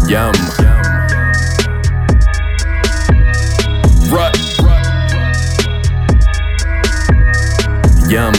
Yum. Ruck. Yum.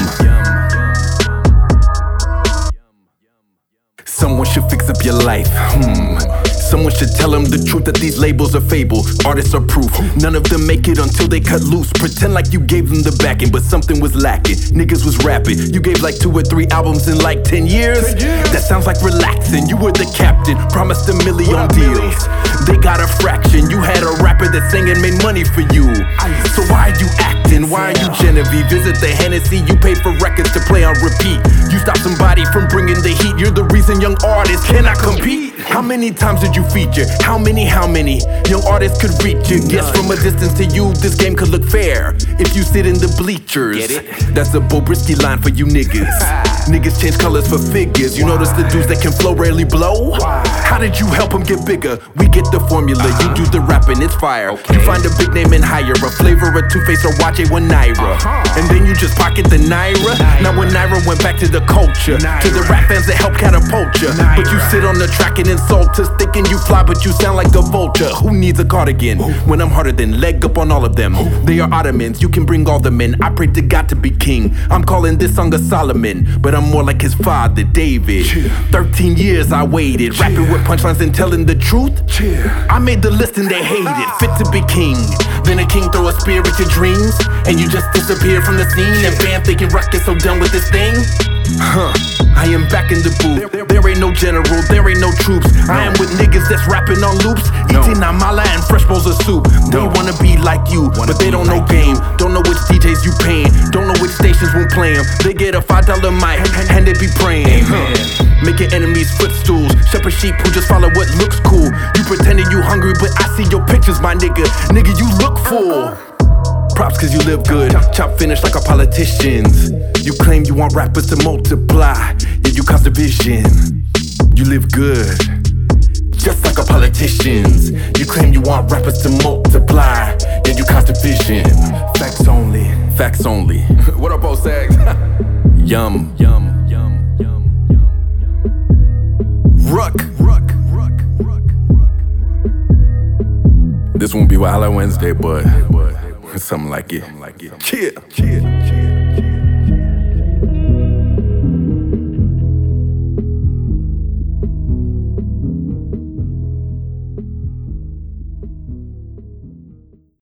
Someone should fix up your life. Someone should tell them the truth that these labels are fable. Artists are proof. None of them make it until they cut loose. Pretend like you gave them the backing, but something was lacking. Niggas was rapping. You gave like 2 or 3 albums in like 10 years. That sounds like relaxing. You were the captain, promised $1 million deals. They got a fraction. You had a rapper that sang and made money for you. So why are you acting? Why are you Genevieve? Visit the Hennessy. You paid for records to play on repeat. You stopped somebody from bringing the heat. You're the reason young artists cannot compete. How many times did you feature? How many young artists could reach you? Guess from a distance to you, this game could look fair if you sit in the bleachers. Get it? That's a Bobrisky line for you niggas. Niggas change colors for figures. You notice the dudes that can flow rarely blow? How did you help them get bigger? We get the formula, you do the rapping, it's fire. You find a big name and hire a Flavor, a Two-Face, or watch A1 Naira. And then you just pocket the Naira. Now when Naira went back to the culture, to the rap fans that help catapult you. But you sit on the track and insult us, thinking you fly, but you sound like a vulture. Who needs a cardigan when I'm harder than leg up on all of them? They are Ottomans, you can bring all the men. I pray to God to be king. I'm calling this song a Solomon, but I'm more like his father, David. 13 years I waited, rapping with punchlines and telling the truth. I made the list and they hated, fit to be king. Then a king throw a spear at your dreams, and you just disappear from the scene. And bam, thinking Ruck is so done with this thing. I am back in the booth. There ain't no general, there ain't no troops. I am with niggas that's rapping on loops, eating amala and fresh bowls of soup. They wanna be like you, but they don't know game. Don't know which DJs you paying, don't know which stations won't play them. They get a $5 mic and they be praying. Making enemies footstools, shepherd sheep who just follow what looks cool. You pretending you hungry, but I see your pictures, my nigga. Nigga, you look full. Props cause you live good, chop finish like our politicians. You claim you want rappers to multiply, yet you cause division. You live good, just like our politicians. You claim you want rappers to multiply, yet you cause division. Facts only, facts only. What up, old Sags? Yum, yum, yum, yum, yum. Ruck. This won't be Wild Wednesday, but something like it. Chill.